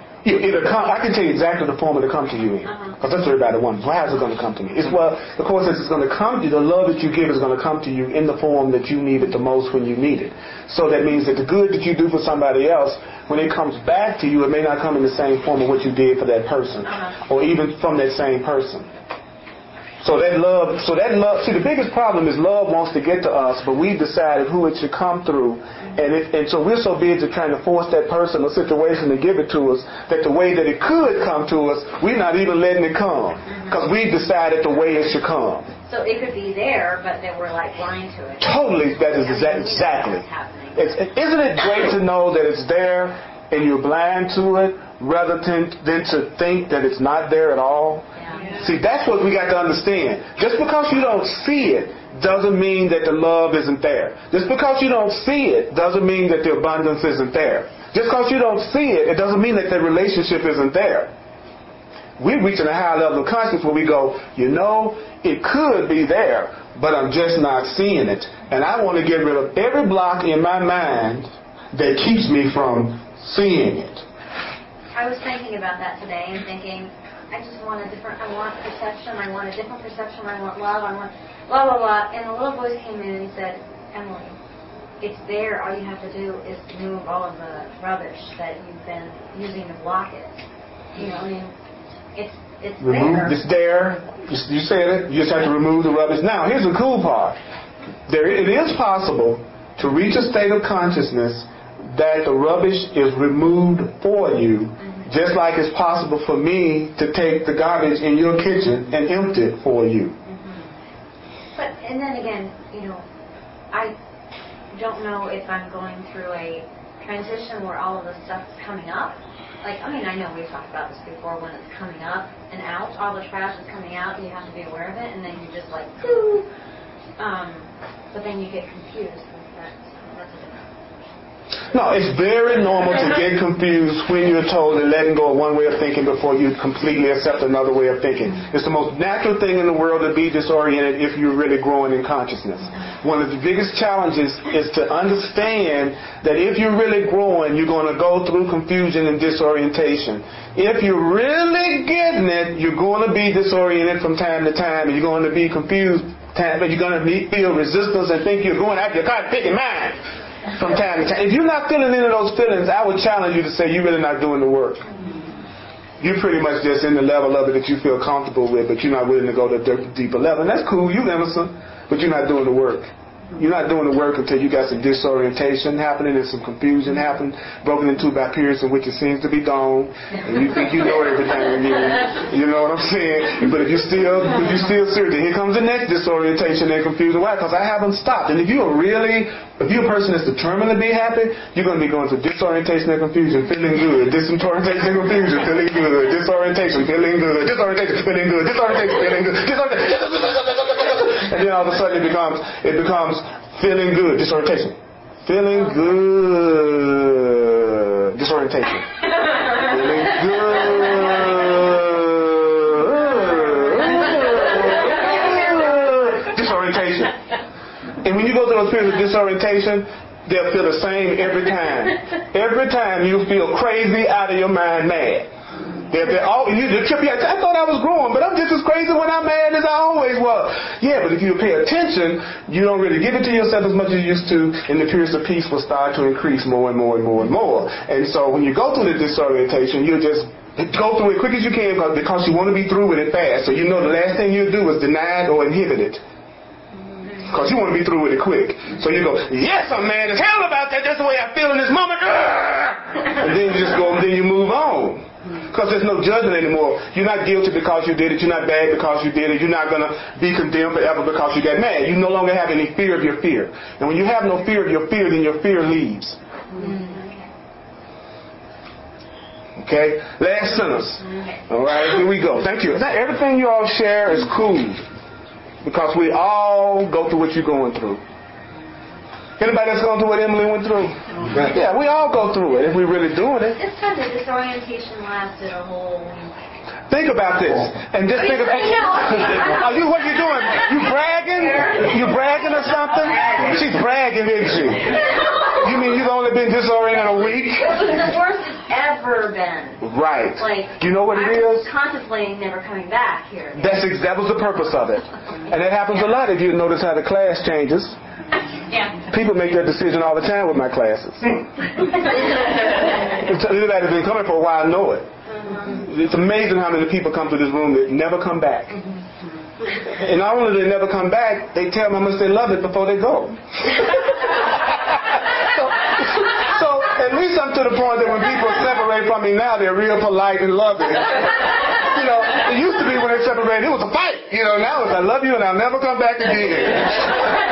I can tell you exactly the form it'll come to you in. Because that's what everybody wonders. Well, how's it going to come to me? The Course says it's going to come to you. The love that you give is going to come to you in the form that you need it the most when you need it. So that means that the good that you do for somebody else, when it comes back to you, it may not come in the same form of what you did for that person. Or even from that same person. So that love, see, the biggest problem is love wants to get to us, but we've decided who it should come through. And so we're so busy trying to force that person or situation to give it to us that the way that it could come to us, we're not even letting it come. Because we've decided the way it should come. So it could be there, but then we're like blind to it. Totally, that is exactly. Isn't it great to know that it's there and you're blind to it rather than to think that it's not there at all? See, that's what we got to understand. Just because you don't see it doesn't mean that the love isn't there. Just because you don't see it doesn't mean that the abundance isn't there. Just because you don't see it, it doesn't mean that the relationship isn't there. We're reaching a higher level of consciousness where we go, it could be there, but I'm just not seeing it. And I want to get rid of every block in my mind that keeps me from seeing it. I was thinking about that today and thinking, I want perception, I want a different perception, I want love, I want blah, blah, blah. And a little voice came in and he said, Emily, it's there, all you have to do is remove all of the rubbish that you've been using to block it. it's Remove, there. it's there. You said it. You just have to remove the rubbish. Now, here's the cool part. It is possible to reach a state of consciousness that the rubbish is removed for you, just like it's possible for me to take the garbage in your kitchen and empty it for you. But, and then again, I don't know if I'm going through a transition where all of this stuff is coming up. Like, I know we've talked about this before, when it's coming up and out, all the trash is coming out, you have to be aware of it, and then you just like, whoo! But then you get confused with that. So that's a different. No, it's very normal to get confused when you're told to letting go of one way of thinking before you completely accept another way of thinking. It's the most natural thing in the world to be disoriented if you're really growing in consciousness. One of the biggest challenges is to understand that if you're really growing, you're going to go through confusion and disorientation. If you're really getting it, you're going to be disoriented from time to time, and you're going to be confused, but you're going to feel resistance and think you're going after your card picking mind. From time to time. If you're not feeling any of those feelings, I would challenge you to say you're really not doing the work. You're pretty much just in the level of it that you feel comfortable with, but you're not willing to go to a deeper level. And that's cool, you Emerson, but you're not doing the work. You're not doing the work until you got some disorientation happening and some confusion happening, broken into by periods in which it seems to be gone, and you think you know everything. You know what I'm saying? But if you're still serious, here comes the next disorientation and confusion. Why? Because I haven't stopped. And if you're a person that's determined to be happy, you're going to be going through disorientation and confusion, feeling good, disorientation and confusion, feeling good, disorientation, feeling good, disorientation, feeling good, disorientation, feeling good, disorientation. And then all of a sudden it becomes feeling good, disorientation. Feeling good, disorientation. Feeling good, disorientation. And when you go through those periods of disorientation, they'll feel the same every time. Every time you feel crazy, out of your mind, mad. You trip you out. I thought I was growing, but I'm just as crazy when I'm mad as I always was. Yeah, but if you pay attention, you don't really give it to yourself as much as you used to, and the periods of peace will start to increase more and more and more and more. And so when you go through the disorientation, you just go through it quick as you can because you want to be through with it fast. So you know the last thing you'll do is deny it or inhibit it. Because you want to be through with it quick. So you go, yes, I'm mad as hell about that. That's the way I feel in this moment. And then you just go, and then you move on. Because there's no judgment anymore. You're not guilty because you did it. You're not bad because you did it. You're not going to be condemned forever because you got mad. You no longer have any fear of your fear. And when you have no fear of your fear, then your fear leaves. Okay? Last sentence. All right, here we go. Thank you. Now, everything you all share is cool. Because we all go through what you're going through. Anybody that's going through what Emily went through? Right. Yeah, we all go through it if we're really doing it. This kind of disorientation lasted a whole week. Think about this. And just think of... what are you doing? You bragging? You bragging or something? She's bragging, isn't she? You mean you've only been disoriented a week? This is the worst it's ever been. Right. Like, you know what it I was is? contemplating never coming back here. That was the purpose of it. And it happens a lot if you notice how the class changes. Yeah. People make that decision all the time with my classes. Anybody that's been coming for a while know it. It's amazing how many people come to this room that never come back. And not only do they never come back, they tell me how much they love it before they go. So at least I'm to the point that when people separate from me now, they're real polite and loving. It used to be when they separated, it was a fight. Now it's I love you and I'll never come back again.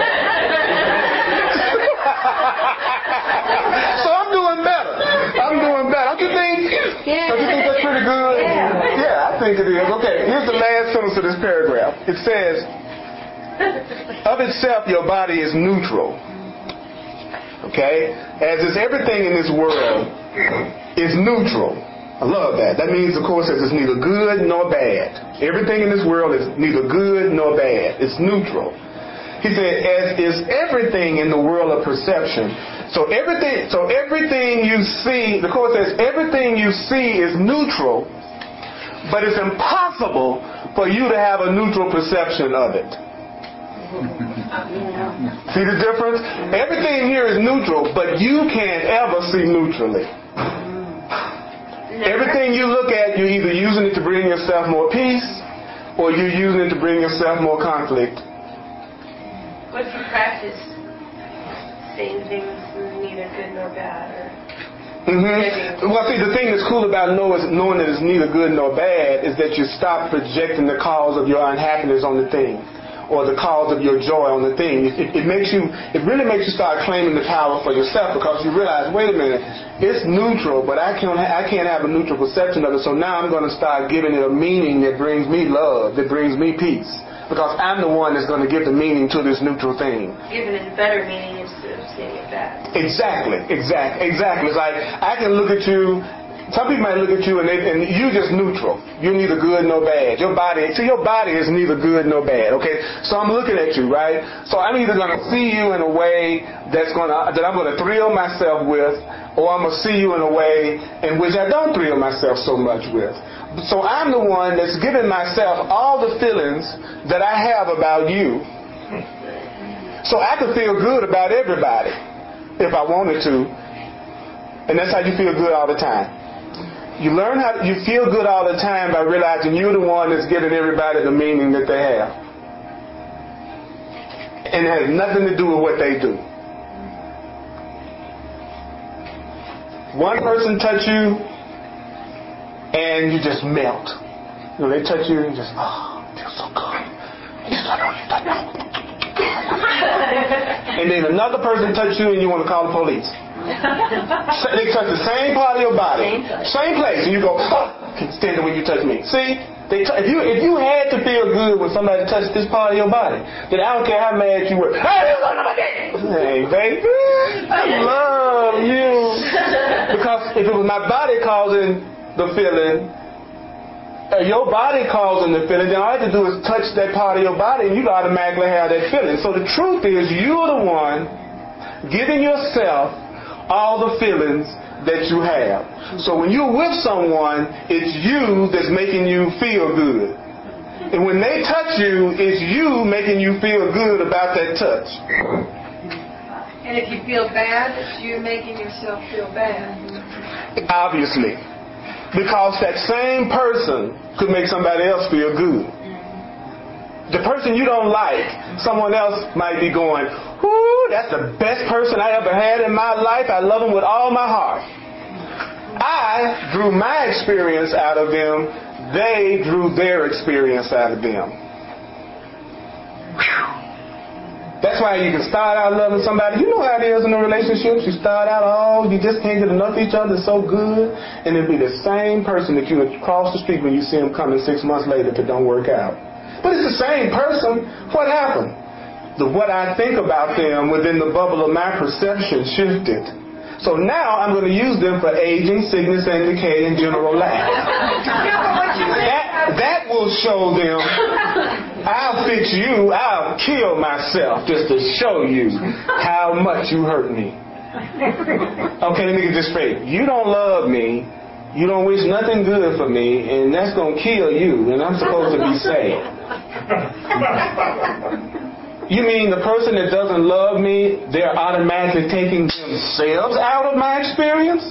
So I'm doing better. Don't you think? Yeah. Don't you think that's pretty good? Yeah, I think it is. Okay, here's the last sentence of this paragraph. It says, of itself your body is neutral. Okay? As is everything in this world is neutral. I love that. That means, of course, that it's neither good nor bad. Everything in this world is neither good nor bad. It's neutral. He said, as is everything in the world of perception. So everything you see, the Course says, everything you see is neutral, but it's impossible for you to have a neutral perception of it. See the difference? Everything here is neutral, but you can't ever see neutrally. Everything you look at, you're either using it to bring yourself more peace, or you're using it to bring yourself more conflict. What if you practice saying things neither good nor bad? Well, see, the thing that's cool about knowing that it's neither good nor bad is that you stop projecting the cause of your unhappiness on the thing, or the cause of your joy on the thing. It really makes you start claiming the power for yourself, because you realize, wait a minute, it's neutral, but I can't have a neutral perception of it. So now I'm going to start giving it a meaning that brings me love, that brings me peace, because I'm the one that's going to give the meaning to this neutral thing. Giving it a better meaning instead of saying it bad. Exactly. It's like I can look at you. Some people might look at you and you're just neutral. You're neither good nor bad. Your body is neither good nor bad. Okay, so I'm looking at you, right? So I'm either going to see you in a way that I'm going to thrill myself with, or I'm going to see you in a way in which I don't thrill myself so much with. So I'm the one that's giving myself all the feelings that I have about you, so I can feel good about everybody if I wanted to, and that's how you feel good all the time. You learn how you feel good all the time by realizing you're the one that's giving everybody the meaning that they have. And it has nothing to do with what they do. One person touch you and you just melt. You know, they touch you and you just, oh, it feels so good. And then another person touch you and you want to call the police. They touch the same part of your body, same place, and you go, oh, I can't stand it when you touch me. See, if you had to feel good when somebody touched this part of your body, then I don't care how mad you were. Hey, baby, I love you. Because if it was my body causing the feeling, your body causing the feeling, then all I have to do is touch that part of your body and you automatically have that feeling. So the truth is, you're the one giving yourself all the feelings that you have. So when you're with someone, it's you that's making you feel good. And when they touch you, it's you making you feel good about that touch. And if you feel bad, it's you making yourself feel bad. Obviously. Because that same person could make somebody else feel good. The person you don't like, someone else might be going, whoo, that's the best person I ever had in my life. I love them with all my heart. I drew my experience out of them. They drew their experience out of them. Whew. That's why you can start out loving somebody. You know how it is in a relationship. You start out, you just can't get enough of each other. It's so good. And it'll be the same person that you cross the street when you see them coming 6 months later if it don't work out. But it's the same person. What happened? What I think about them within the bubble of my perception shifted. So now I'm going to use them for aging, sickness, and decay, and general life. That will show them, I'll fix you, I'll kill myself just to show you how much you hurt me. Okay, let me get this straight. You don't love me. You don't wish nothing good for me, and that's going to kill you, and I'm supposed to be sad. You mean the person that doesn't love me, they're automatically taking themselves out of my experience?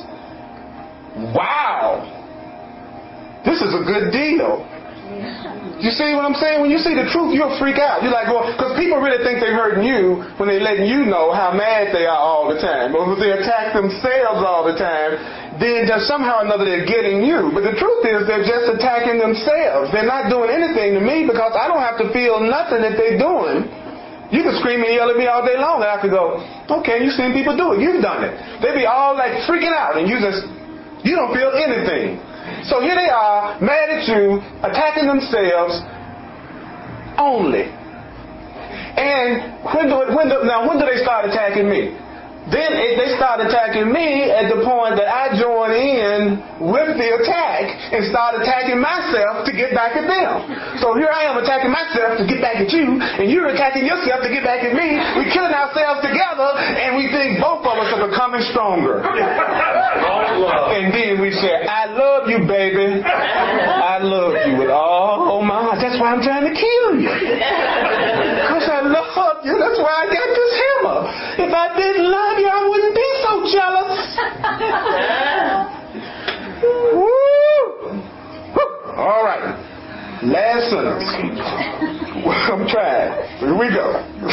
Wow! This is a good deal. You see what I'm saying? When you see the truth, you'll freak out. You're like, well, because people really think they're hurting you when they're letting you know how mad they are all the time. Or if they attack themselves all the time, then somehow or another they're getting you. But the truth is they're just attacking themselves. They're not doing anything to me because I don't have to feel nothing that they're doing. You can scream and yell at me all day long and I could go, okay, you've seen people do it. You've done it. They be all like freaking out and you don't feel anything. So here they are, mad at you, attacking themselves only. And when do they start attacking me? Then they start attacking me at the point that I join in with the attack and start attacking myself to get back at them. So here I am attacking myself to get back at you, and you're attacking yourself to get back at me. We're killing ourselves together, and we think both of us are becoming stronger. And then we say, I love you, baby. I love you with all my heart. That's why I'm trying to kill you. Because I love you. That's why I got this hammer. If I didn't love you, I wouldn't be so jealous. Woo! we go.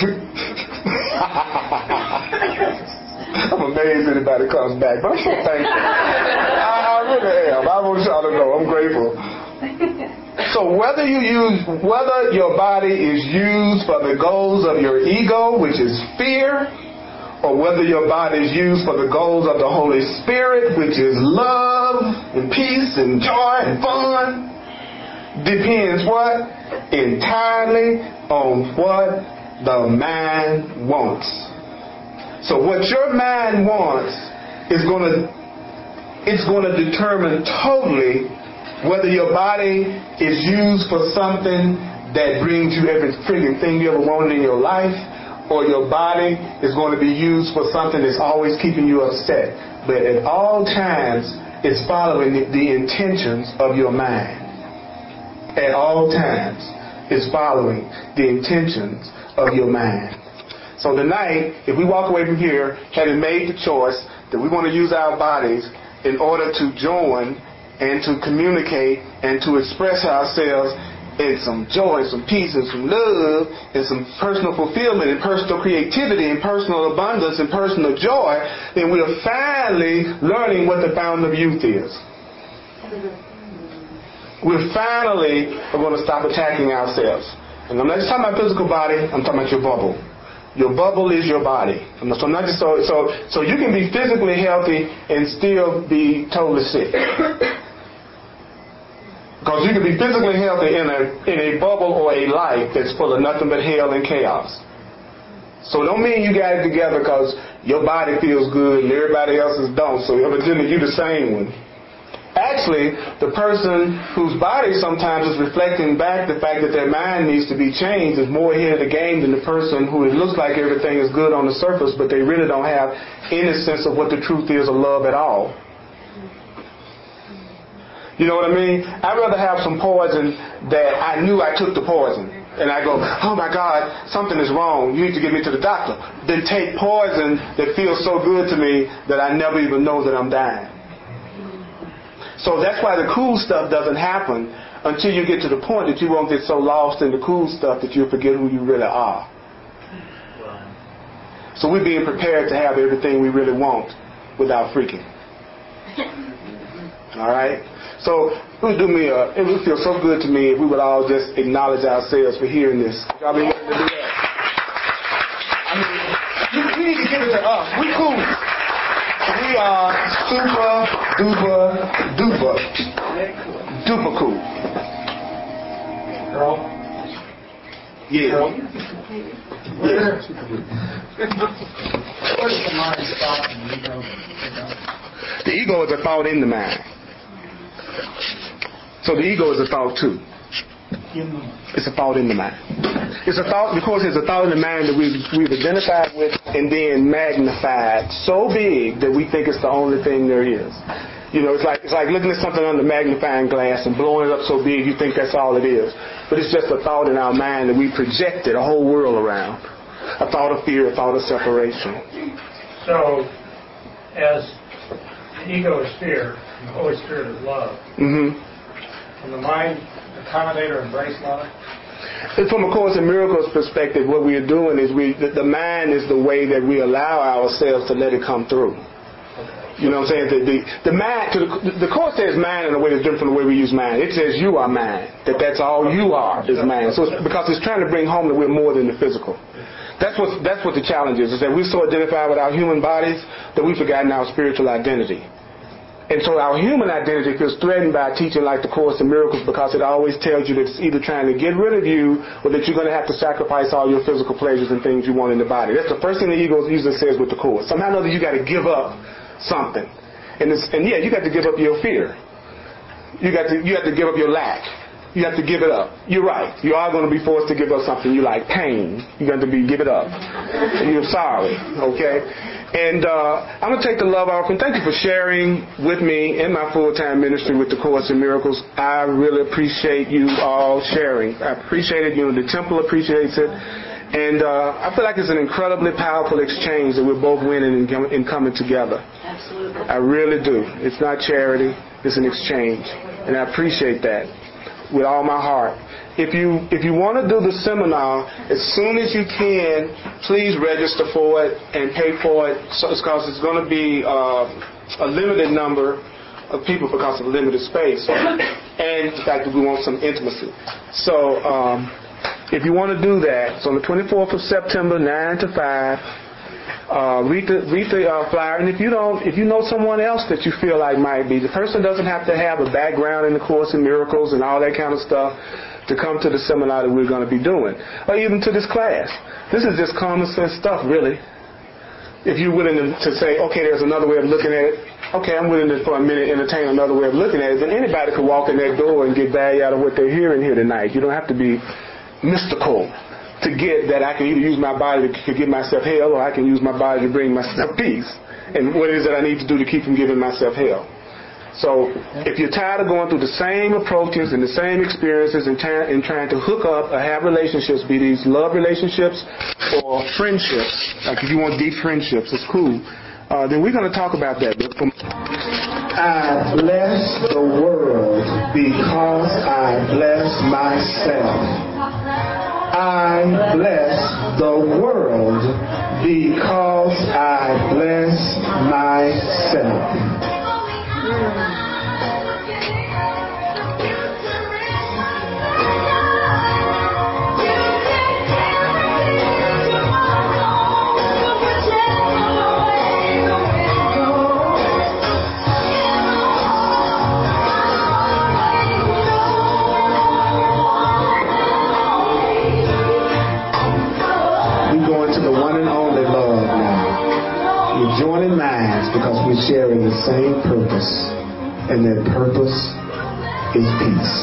I'm amazed anybody comes back, but I'm so thankful. I really am. I want y'all to know I'm grateful. So whether your body is used for the goals of your ego, which is fear, or whether your body is used for the goals of the Holy Spirit, which is love and peace and joy and fun, depends what? Entirely on what the mind wants. So what your mind wants is it's going to determine totally whether your body is used for something that brings you every friggin' thing you ever wanted in your life, or your body is going to be used for something that's always keeping you upset. But at all times, it's following the intentions of your mind. At all times, it's following the intentions of your mind. So tonight, if we walk away from here having made the choice that we want to use our bodies in order to join and to communicate and to express ourselves in some joy, some peace, and some love, and some personal fulfillment, and personal creativity, and personal abundance, and personal joy, then we are finally learning what the fountain of youth is. We're finally going to stop attacking ourselves. And I'm not just talking about physical body, I'm talking about your bubble. Your bubble is your body. So you can be physically healthy and still be totally sick. Because you can be physically healthy in a bubble or a life that's full of nothing but hell and chaos. So don't mean you got it together because your body feels good and everybody else's don't. So evidently you're the same one. Actually, the person whose body sometimes is reflecting back the fact that their mind needs to be changed is more ahead of the game than the person who it looks like everything is good on the surface, but they really don't have any sense of what the truth is of love at all. You know what I mean? I'd rather have some poison that I knew I took the poison, and I go, oh my God, something is wrong, you need to get me to the doctor, than take poison that feels so good to me that I never even know that I'm dying. So that's why the cool stuff doesn't happen until you get to the point that you won't get so lost in the cool stuff that you'll forget who you really are. So we're being prepared to have everything we really want without freaking. All right? So it would feel so good to me if we would all just acknowledge ourselves for hearing this. Y'all be willing to do that? I mean, we need to give it to us. We cool. We are super duper cool. Girl? Yeah. Girl? Yeah. What is the mind stop and ego? The ego is a thought in the mind. So the ego is a thought too. It's a thought in the mind. It's a thought because it's a thought in the mind that we've identified with and then magnified so big that we think it's the only thing there is. You know, it's like looking at something under magnifying glass and blowing it up so big you think that's all it is. But it's just a thought in our mind that we projected a whole world around. A thought of fear, a thought of separation. So, as the ego is fear, and the Holy Spirit is love, Mm-hmm. can the mind accommodate or embrace love? From a Course in Miracles perspective, what we are doing is the mind is the way that we allow ourselves to let it come through. You know what I'm saying? The mind, the Course says mind in a way that's different from the way we use mind. It says you are mind. That's all you are is mind. So because it's trying to bring home that we're more than the physical. That's what the challenge is that we're so identified with our human bodies that we've forgotten our spiritual identity. And so our human identity feels threatened by a teaching like the Course in Miracles because it always tells you that it's either trying to get rid of you or that you're going to have to sacrifice all your physical pleasures and things you want in the body. That's the first thing the ego usually says with the Course. Somehow or another you got to give up something. And yeah, you got to give up your fear. You have to give up your lack. You have to give it up. You're right. You are going to be forced to give up something you like. Pain. You're going to give it up. You're sorry. Okay? And I'm going to take the love offering. Thank you for sharing with me in my full-time ministry with the Course in Miracles. I really appreciate you all sharing. I appreciate it. You know, the temple appreciates it. And I feel like it's an incredibly powerful exchange that we're both winning and coming together. Absolutely. I really do. It's not charity. It's an exchange. And I appreciate that with all my heart. if you want to do the seminar, as soon as you can, please register for it and pay for it, because it's going to be a limited number of people because of limited space and the fact that we want some intimacy. So if you want to do that, it's on the 24th of September, 9 to 5. Read the flyer, and if you know someone else that you feel like might be, the person doesn't have to have a background in the Course in Miracles and all that kind of stuff to come to the seminar that we're going to be doing, or even to this class. This is just common sense stuff, really. If you're willing to say, okay, there's another way of looking at it, okay, I'm willing to, for a minute, entertain another way of looking at it, then anybody could walk in that door and get value out of what they're hearing here tonight. You don't have to be mystical to get that I can either use my body to give myself hell, or I can use my body to bring myself peace. And what it is that I need to do to keep from giving myself hell. So if you're tired of going through the same approaches and the same experiences and trying to hook up or have relationships, be these love relationships or friendships, like if you want deep friendships, it's cool, then we're going to talk about that. I bless the world because I bless myself. I bless the world because I bless myself. Joining minds because we're sharing the same purpose, and that purpose is peace.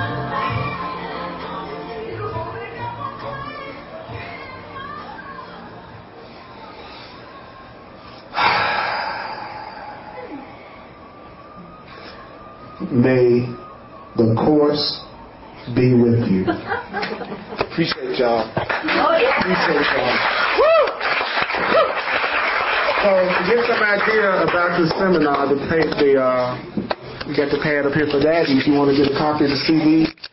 May the Course be with you. Appreciate y'all. Appreciate y'all. So to get some idea about the seminar, we got the pad up here for that. If you want to get a copy of the CD,